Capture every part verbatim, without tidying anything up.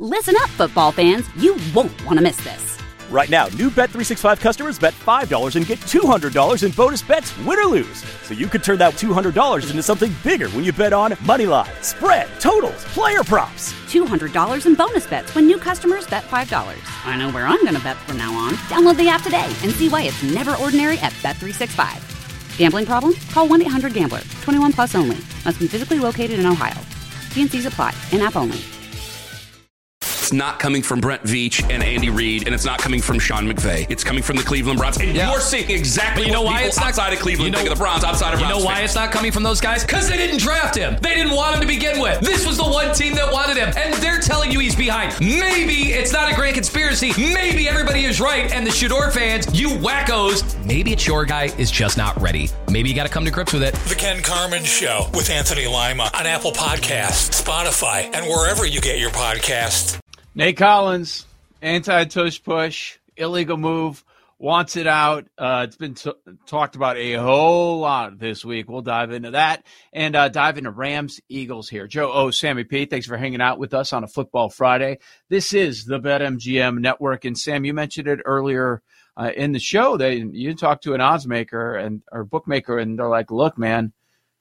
Listen up, football fans. You won't want to miss this. Right now, new Bet three sixty-five customers bet five dollars and get two hundred dollars in bonus bets, win or lose. So you could turn that two hundred dollars into something bigger when you bet on money line, spread, totals, player props. two hundred dollars in bonus bets when new customers bet five dollars. I know where I'm going to bet from now on. Download the app today and see why it's never ordinary at Bet three sixty-five. Gambling problem? Call one eight hundred gambler. twenty-one plus only. Must be physically located in Ohio. T and C's apply. In-app only. It's not coming from Brent Veach and Andy Reid, and it's not coming from Sean McVay. It's coming from the Cleveland Browns. And yeah. you're seeing exactly you know what why it's outside not, of Cleveland you know, think of the Browns, outside of You Browns know why fans. It's not coming from those guys? Because they didn't draft him. They didn't want him to begin with. This was the one team that wanted him, and they're telling you he's behind. Maybe it's not a grand conspiracy. Maybe everybody is right, and the Shador fans, you wackos, maybe it's your guy is just not ready. Maybe you got to come to grips with it. The Ken Carman Show with Anthony Lima on Apple Podcasts, Spotify, and wherever you get your podcasts. Nate Collins, anti-tush push, illegal move, wants it out. Uh, it's been t- talked about a whole lot this week. We'll dive into that and uh, dive into Rams, Eagles here. Joe O, Sammy P, thanks for hanging out with us on a Football Friday. This is the BetMGM Network. And Sam, you mentioned it earlier uh, in the show. They you talked to an odds maker and or bookmaker, and they're like, look, man,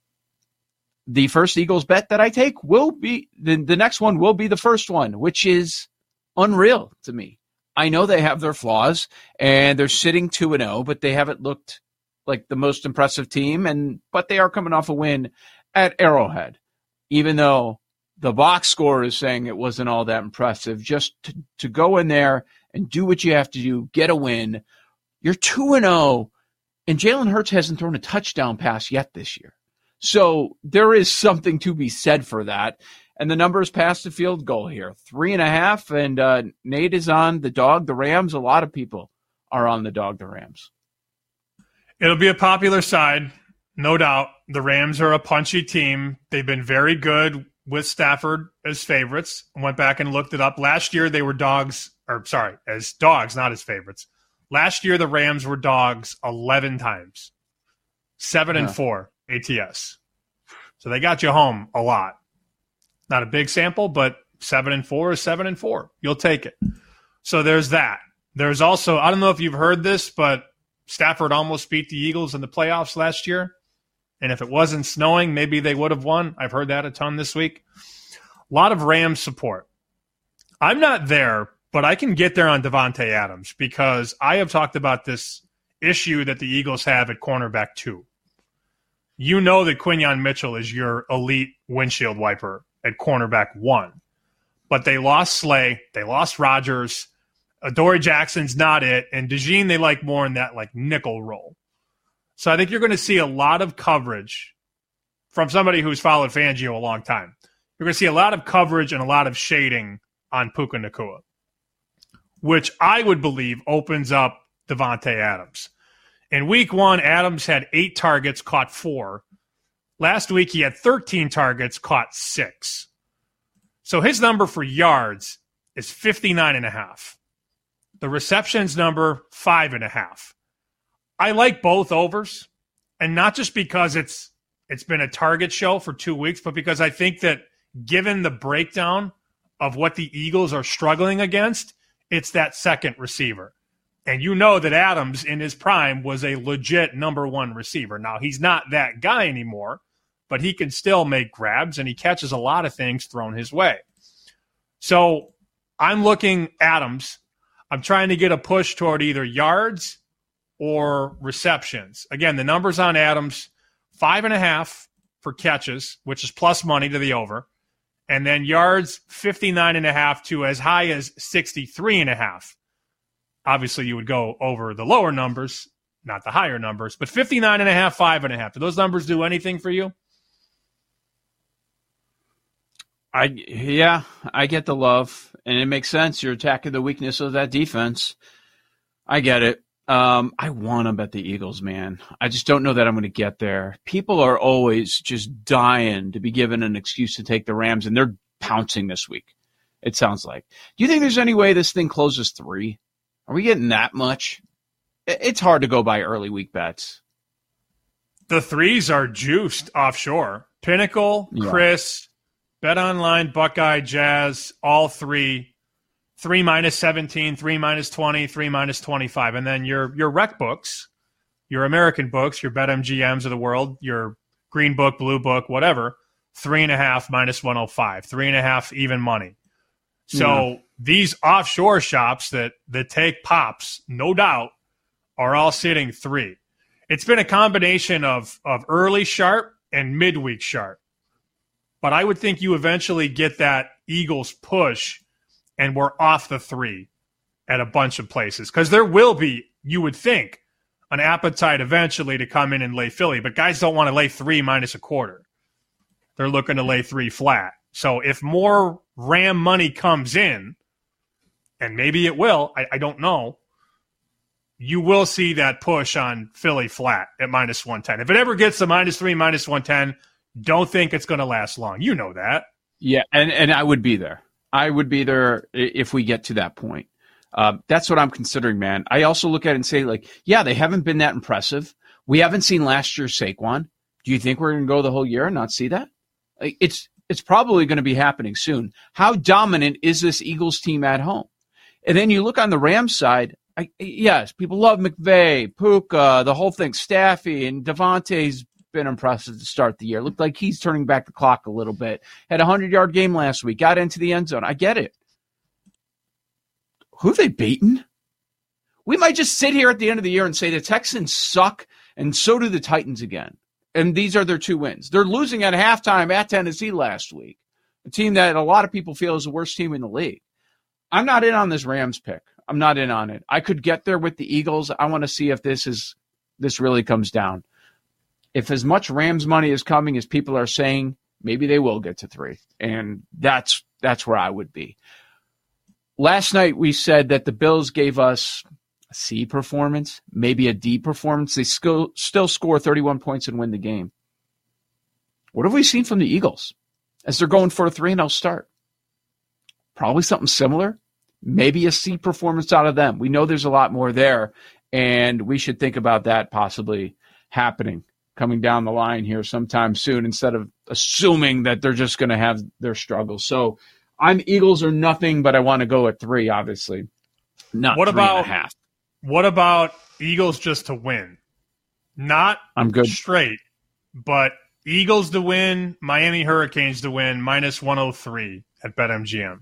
the first Eagles bet that I take will be the, the next one will be the first one, which is unreal to me. I know they have their flaws and they're sitting two and oh, but they haven't looked like the most impressive team. And but they are coming off a win at Arrowhead, even though the box score is saying it wasn't all that impressive. Just to, to go in there and do what you have to do, get a win. You're two and oh, and Jalen Hurts hasn't thrown a touchdown pass yet this year. So there is something to be said for that. And the numbers past the field goal here, three and a half. And uh, Nate is on the dog, the Rams. A lot of people are on the dog, the Rams. It'll be a popular side, no doubt. The Rams are a punchy team. They've been very good with Stafford as favorites. I went back and looked it up. Last year they were dogs, or sorry, as dogs, not as favorites. Last year the Rams were dogs eleven times, seven and four. A T S. So they got you home a lot. Not a big sample, but seven and four is seven and four. You'll take it. So there's that. There's also, I don't know if you've heard this, but Stafford almost beat the Eagles in the playoffs last year. And if it wasn't snowing, maybe they would have won. I've heard that a ton this week. A lot of Rams support. I'm not there, but I can get there on Davante Adams because I have talked about this issue that the Eagles have at cornerback two. You know that Quinyon Mitchell is your elite windshield wiper at cornerback one. But they lost Slay. They lost Rodgers. Adoree Jackson's not it. And DeJean they like more in that like nickel role. So I think you're going to see a lot of coverage from somebody who's followed Fangio a long time. You're going to see a lot of coverage and a lot of shading on Puka Nacua, which I would believe opens up Davante Adams. In week one, Adams had eight targets, caught four. Last week, he had thirteen targets, caught six. So his number for yards is fifty-nine and a half. The receptions number, five and a half. I like both overs, and not just because it's it's been a target show for two weeks, but because I think that given the breakdown of what the Eagles are struggling against, it's that second receiver. And you know that Adams in his prime was a legit number one receiver. Now, he's not that guy anymore, but he can still make grabs, and he catches a lot of things thrown his way. So I'm looking Adams. I'm trying to get a push toward either yards or receptions. Again, the numbers on Adams, five and a half for catches, which is plus money to the over. And then yards, fifty-nine and a half to as high as sixty-three and a half. Obviously, you would go over the lower numbers, not the higher numbers, but fifty-nine and a half, five and a half. Do those numbers do anything for you? I yeah, I get the love, and it makes sense. You're attacking the weakness of that defense. I get it. Um, I want to bet the Eagles, man. I just don't know that I'm going to get there. People are always just dying to be given an excuse to take the Rams, and they're pouncing this week, it sounds like. Do you think there's any way this thing closes three? Are we getting that much? It's hard to go by early week bets. The threes are juiced offshore. Pinnacle, yeah. Chris, Bet Online, Buckeye, Jazz, all three. Three minus seventeen, three minus twenty, three minus twenty-five. And then your your rec books, your American books, your BetMGMs of the world, your Green Book, Blue Book, whatever, three and a half minus one oh five, three and a half even money. So yeah. These offshore shops that, that take pops, no doubt, are all sitting three. It's been a combination of, of early sharp and midweek sharp. But I would think you eventually get that Eagles push and we're off the three at a bunch of places. Because there will be, you would think, an appetite eventually to come in and lay Philly. But guys don't want to lay three minus a quarter. They're looking to lay three flat. So if more Ram money comes in, and maybe it will, I, I don't know, you will see that push on Philly flat at minus one ten. If it ever gets to minus three, minus one ten, don't think it's going to last long. You know that. Yeah, and, and I would be there. I would be there if we get to that point. Uh, that's what I'm considering, man. I also look at it and say, like, yeah, they haven't been that impressive. We haven't seen last year's Saquon. Do you think we're going to go the whole year and not see that? Like, it's it's probably going to be happening soon. How dominant is this Eagles team at home? And then you look on the Rams side. I, yes, people love McVay, Puka, the whole thing, Staffy, and Devontae's been impressive to start the year. Looked like he's turning back the clock a little bit. Had a hundred-yard game last week. Got into the end zone. I get it. Who have they beaten? We might just sit here at the end of the year and say the Texans suck, and so do the Titans again. And these are their two wins. They're losing at halftime at Tennessee last week, a team that a lot of people feel is the worst team in the league. I'm not in on this Rams pick. I'm not in on it. I could get there with the Eagles. I want to see if this is this really comes down. If as much Rams money is coming as people are saying, maybe they will get to three. And that's that's where I would be. Last night we said that the Bills gave us a C performance, maybe a D performance. They still, still score thirty-one points and win the game. What have we seen from the Eagles as they're going for a three and oh start? Probably something similar. Maybe a C performance out of them. We know there's a lot more there, and we should think about that possibly happening coming down the line here sometime soon instead of assuming that they're just going to have their struggles. So I'm Eagles or nothing, but I want to go at three, obviously. Not what three about, and a half. What about Eagles just to win? Not I'm good. straight, but Eagles to win, Miami Hurricanes to win, minus one oh three at BetMGM.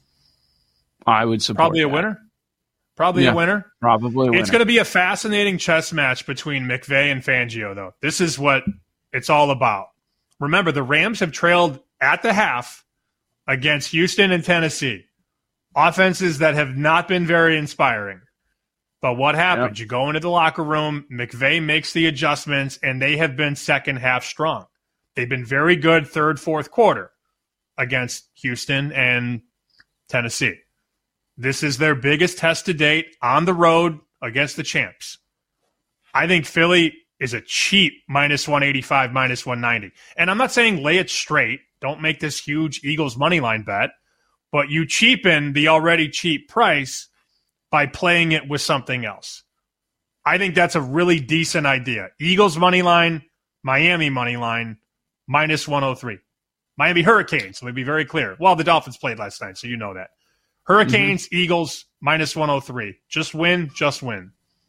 I would support Probably a that. winner. Probably yeah, a winner. Probably a winner. It's going to be a fascinating chess match between McVay and Fangio, though. This is what it's all about. Remember, the Rams have trailed at the half against Houston and Tennessee. Offenses that have not been very inspiring. But what happens? Yep. You go into the locker room, McVay makes the adjustments, and they have been second half strong. They've been very good third, fourth quarter against Houston and Tennessee. This is their biggest test to date on the road against the champs. I think Philly is a cheap minus one eighty-five, minus one ninety. And I'm not saying lay it straight. Don't make this huge Eagles money line bet. But you cheapen the already cheap price by playing it with something else. I think that's a really decent idea. Eagles money line, Miami money line, minus one oh three. Miami Hurricanes, let me be very clear. Well, the Dolphins played last night, so you know that. Hurricanes, mm-hmm. Eagles, minus one oh three. Just win, just win.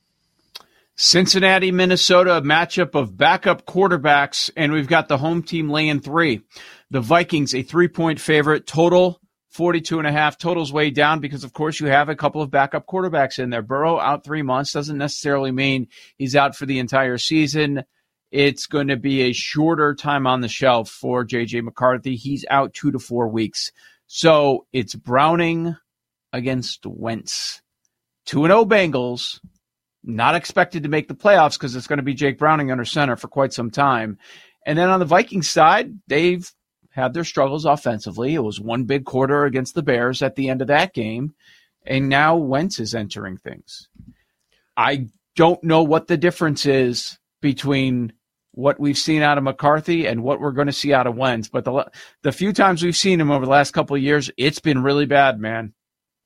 Cincinnati, Minnesota, a matchup of backup quarterbacks, and we've got the home team laying three. The Vikings, a three-point favorite, total forty-two and a half. Total's way down because, of course, you have a couple of backup quarterbacks in there. Burrow out three months doesn't necessarily mean he's out for the entire season. It's going to be a shorter time on the shelf for J J McCarthy. He's out two to four weeks. So it's Browning against Wentz. two and oh Bengals, not expected to make the playoffs because it's going to be Jake Browning under center for quite some time. And then on the Vikings side, they've had their struggles offensively. It was one big quarter against the Bears at the end of that game, and now Wentz is entering things. I don't know what the difference is between what we've seen out of McCarthy and what we're going to see out of Wentz, but the the few times we've seen him over the last couple of years, it's been really bad, man.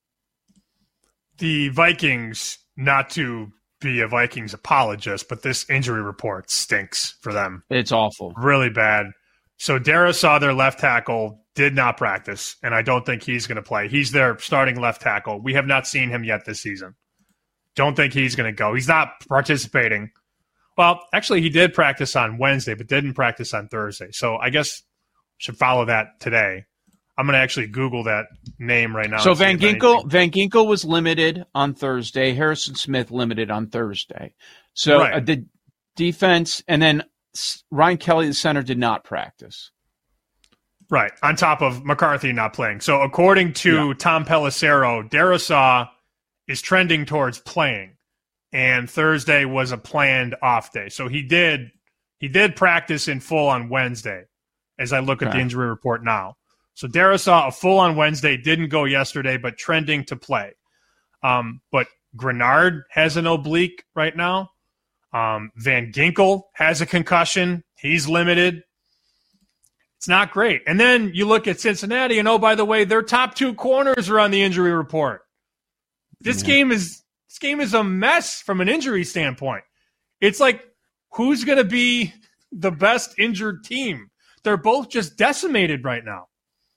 The Vikings, not to be a Vikings apologist, but this injury report stinks for them. It's awful. Really bad. So Darrisaw, their left tackle, did not practice, and I don't think he's going to play. He's their starting left tackle. We have not seen him yet this season. Don't think he's going to go. He's not participating. Well, actually, he did practice on Wednesday, but didn't practice on Thursday. So I guess we should follow that today. I'm going to actually Google that name right now. So Van Ginkel, Van Ginkel was limited on Thursday. Harrison Smith limited on Thursday. So right. uh, the defense, and then Ryan Kelly, the center, did not practice. Right, on top of McCarthy not playing. So according to yeah. Tom Pelissero, Darrisaw is trending towards playing, and Thursday was a planned off day. So he did he did practice in full on Wednesday, as I look okay. at the injury report now. So Darrisaw, a full on Wednesday, didn't go yesterday, but trending to play. Um, but Grenard has an oblique right now. Um, Van Ginkel has a concussion. He's limited. It's not great. And then you look at Cincinnati, and oh, by the way, their top two corners are on the injury report. This yeah. game is this game is a mess from an injury standpoint. It's like, who's going to be the best injured team? They're both just decimated right now.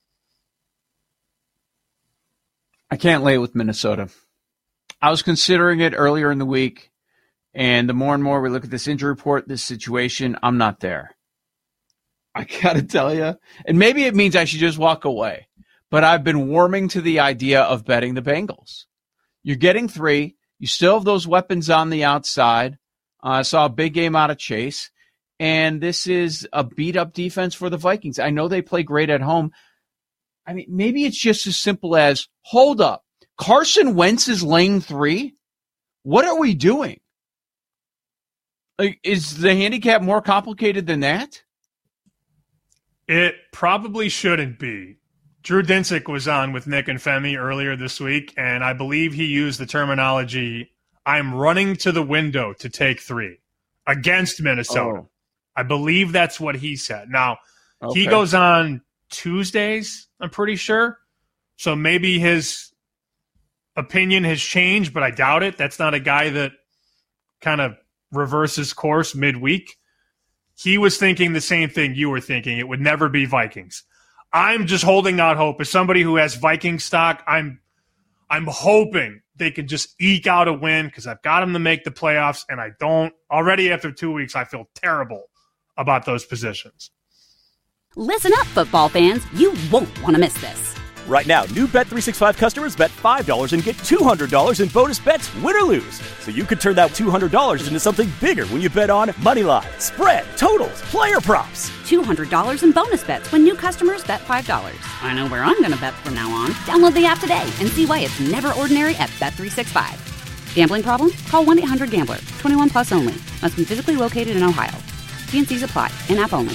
I can't lay it with Minnesota. I was considering it earlier in the week, and the more and more we look at this injury report, this situation, I'm not there. I got to tell you, and maybe it means I should just walk away, but I've been warming to the idea of betting the Bengals. You're getting three. You still have those weapons on the outside. Uh, I saw a big game out of Chase, and this is a beat-up defense for the Vikings. I know they play great at home. I mean, maybe it's just as simple as, hold up, Carson Wentz is laying three? What are we doing? Like, is the handicap more complicated than that? It probably shouldn't be. Drew Dinsick was on with Nick and Femi earlier this week, and I believe he used the terminology, I'm running to the window to take three against Minnesota. Oh. I believe that's what he said. Now, okay. he goes on Tuesdays, I'm pretty sure. So maybe his opinion has changed, but I doubt it. That's not a guy that kind of reverses course midweek. He was thinking the same thing you were thinking. It would never be Vikings. I'm just holding out hope. As somebody who has Viking stock, I'm I'm hoping they can just eke out a win because I've got them to make the playoffs, and I don't. Already after two weeks, I feel terrible about those positions. Listen up, football fans. You won't want to miss this. Right now, new Bet three sixty-five customers bet five dollars and get two hundred dollars in bonus bets, win or lose. So you could turn that two hundred dollars into something bigger when you bet on money line, spread, totals, player props. two hundred dollars in bonus bets when new customers bet five dollars. I know where I'm going to bet from now on. Download the app today and see why it's never ordinary at Bet three sixty-five. Gambling problem? Call one eight hundred gambler. twenty-one plus only. Must be physically located in Ohio. T and C's apply. In-app only.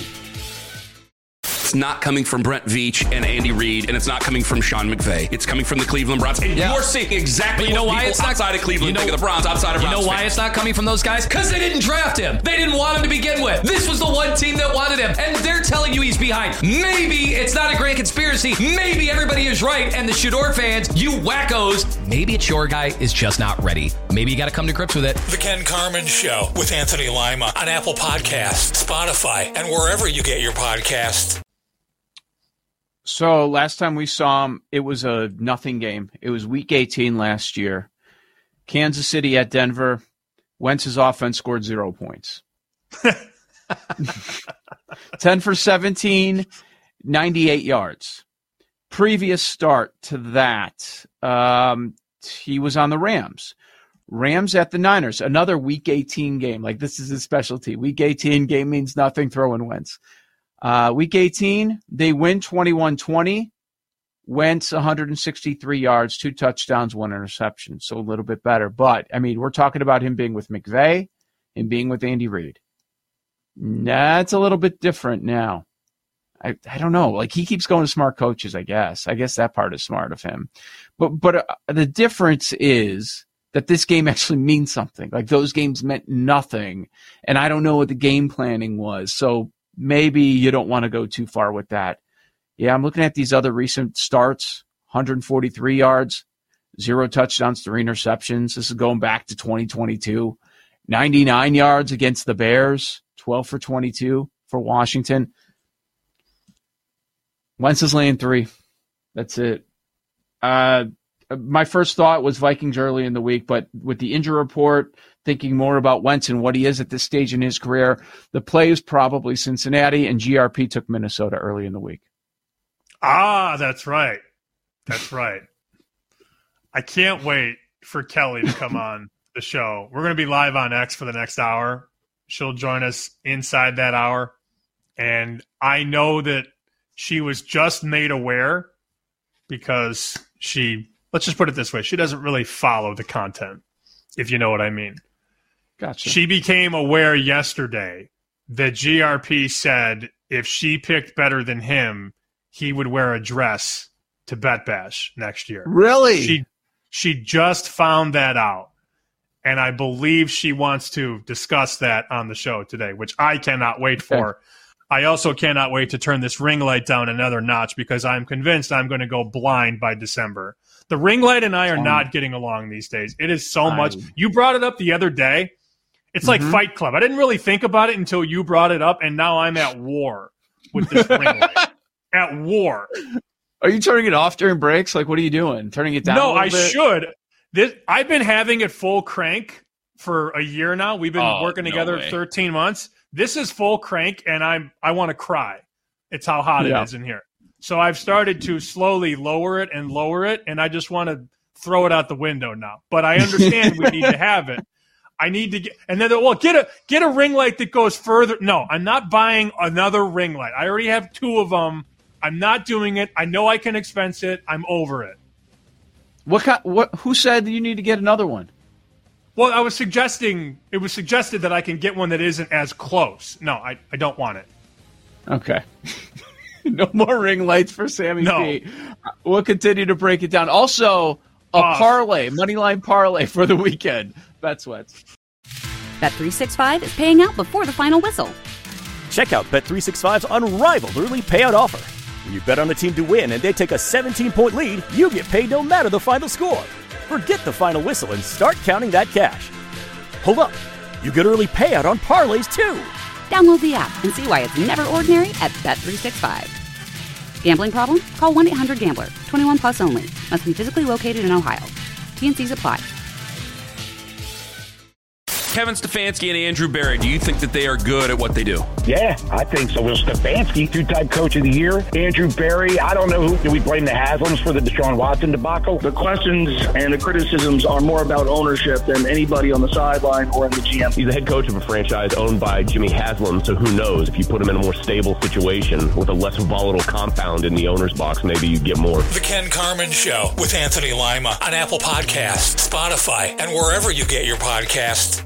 It's not coming from Brent Veach and Andy Reid, and it's not coming from Sean McVay. It's coming from the Cleveland Browns. And yeah. you're seeing exactly but you know what why people it's not, outside of Cleveland you know, think of the Browns, outside of You Browns know why fans. It's not coming from those guys? Because they didn't draft him. They didn't want him to begin with. This was the one team that wanted him, and they're telling you he's behind. Maybe it's not a grand conspiracy. Maybe everybody is right, and the Shador fans, you wackos, maybe it's your guy is just not ready. Maybe you got to come to grips with it. The Ken Carman Show with Anthony Lima on Apple Podcasts, Spotify, and wherever you get your podcasts. So last time we saw him, it was a nothing game. It was week eighteen last year. Kansas City at Denver. Wentz's offense scored zero points. ten for seventeen, ninety-eight yards. Previous start to that, um, he was on the Rams. Rams at the Niners, another week eighteen game. Like, this is his specialty. Week eighteen game means nothing, throwing Wentz. Uh, week eighteen, they win twenty-one twenty. Wentz one hundred sixty-three yards, two touchdowns, one interception. So a little bit better. But, I mean, we're talking about him being with McVay and being with Andy Reid. That's a little bit different now. I, I don't know. Like, he keeps going to smart coaches, I guess. I guess that part is smart of him. But, but uh, the difference is that this game actually means something. Like, those games meant nothing. And I don't know what the game planning was. So, maybe you don't want to go too far with that. Yeah, I'm looking at these other recent starts, one hundred forty-three yards, zero touchdowns, three interceptions. This is going back to twenty twenty-two. ninety-nine yards against the Bears, twelve for twenty-two for Washington. Wentz is laying three. That's it. Uh, my first thought was Vikings early in the week, but with the injury report, thinking more about Wentz and what he is at this stage in his career, the play is probably Cincinnati, and G R P took Minnesota early in the week. Ah, that's right. That's right. I can't wait for Kelly to come on the show. We're going to be live on X for the next hour. She'll join us inside that hour. And I know that she was just made aware because she, let's just put it this way, she doesn't really follow the content, if you know what I mean. Gotcha. She became aware yesterday that G R P said if she picked better than him, he would wear a dress to Bet Bash next year. Really? She she just found that out. And I believe she wants to discuss that on the show today, which I cannot wait for. Okay. I also cannot wait to turn this ring light down another notch because I'm convinced I'm going to go blind by December. The ring light and I are not getting along these days. It is so much. You brought it up the other day. It's like mm-hmm. Fight Club. I didn't really think about it until you brought it up, and now I'm at war with this ring light. At war. Are you turning it off during breaks? Like, what are you doing? Turning it down? No, a little I bit? should. This I've been having it full crank for a year now. We've been oh, working no together way. thirteen months. This is full crank, and I'm I want to cry. It's how hot yeah. it is in here. So I've started to slowly lower it and lower it, and I just want to throw it out the window now. But I understand we need to have it. I need to get, and then well, get a get a ring light that goes further. No, I'm not buying another ring light. I already have two of them. I'm not doing it. I know I can expense it. I'm over it. What kind, what? Who said that you need to get another one? Well, I was suggesting it was suggested that I can get one that isn't as close. No, I, I don't want it. Okay. No more ring lights for Sammy No. P. We'll continue to break it down. Also, a Uh, parlay, moneyline parlay for the weekend. Bet Sweats. Bet three sixty-five is paying out before the final whistle. Check out Bet three sixty-five's unrivaled early payout offer. When you bet on a team to win and they take a seventeen-point lead, you get paid no matter the final score. Forget the final whistle and start counting that cash. Hold up. You get early payout on parlays, too. Download the app and see why it's never ordinary at Bet three sixty-five. Gambling problem? Call one eight hundred gambler. twenty-one plus only. Must be physically located in Ohio. T N Cs apply. Kevin Stefanski and Andrew Berry, do you think that they are good at what they do? Yeah, I think so. Will Stefanski, two-time coach of the year. Andrew Berry, I don't know who. Do we blame the Haslams for the Deshaun Watson debacle? The questions and the criticisms are more about ownership than anybody on the sideline or in the G M. He's the head coach of a franchise owned by Jimmy Haslam, so who knows? If you put him in a more stable situation with a less volatile compound in the owner's box, maybe you get more. The Ken Carman Show with Anthony Lima on Apple Podcasts, Spotify, and wherever you get your podcasts.